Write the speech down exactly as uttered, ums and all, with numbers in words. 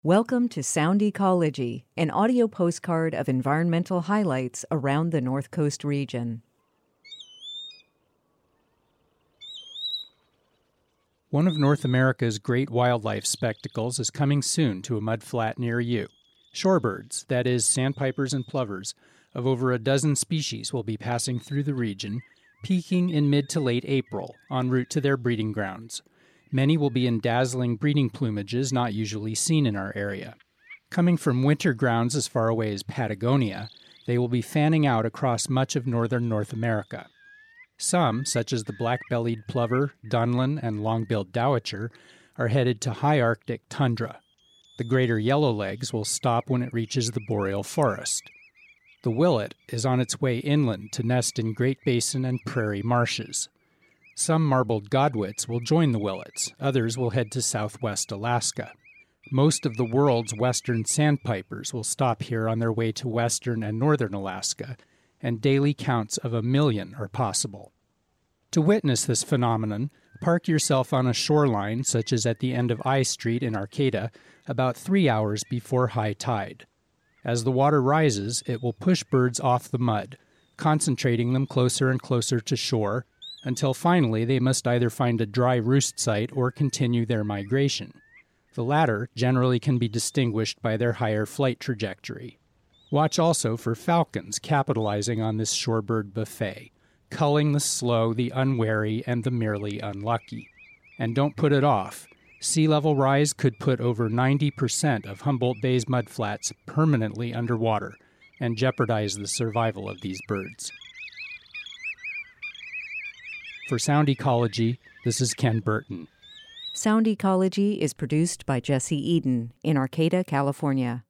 Welcome to Sound Ecology, an audio postcard of environmental highlights around the North Coast region. One of North America's great wildlife spectacles is coming soon to a mudflat near you. Shorebirds, that is, sandpipers and plovers, of over a dozen species will be passing through the region, peaking in mid to late April, en route to their breeding grounds. Many will be in dazzling breeding plumages not usually seen in our area. Coming from winter grounds as far away as Patagonia, they will be fanning out across much of northern North America. Some, such as the black-bellied plover, dunlin, and long-billed dowitcher, are headed to high Arctic tundra. The greater yellowlegs will stop when it reaches the boreal forest. The willet is on its way inland to nest in Great Basin and prairie marshes. Some marbled godwits will join the willets, others will head to southwest Alaska. Most of the world's western sandpipers will stop here on their way to western and northern Alaska, and daily counts of a million are possible. To witness this phenomenon, park yourself on a shoreline such as at the end of I Street in Arcata about three hours before high tide. As the water rises, it will push birds off the mud, concentrating them closer and closer to shore, until finally they must either find a dry roost site or continue their migration. The latter generally can be distinguished by their higher flight trajectory. Watch also for falcons capitalizing on this shorebird buffet, culling the slow, the unwary, and the merely unlucky. And don't put it off. Sea level rise could put over ninety percent of Humboldt Bay's mudflats permanently underwater and jeopardize the survival of these birds. For Sound Ecology, this is Ken Burton. Sound Ecology is produced by Jesse Eden in Arcata, California.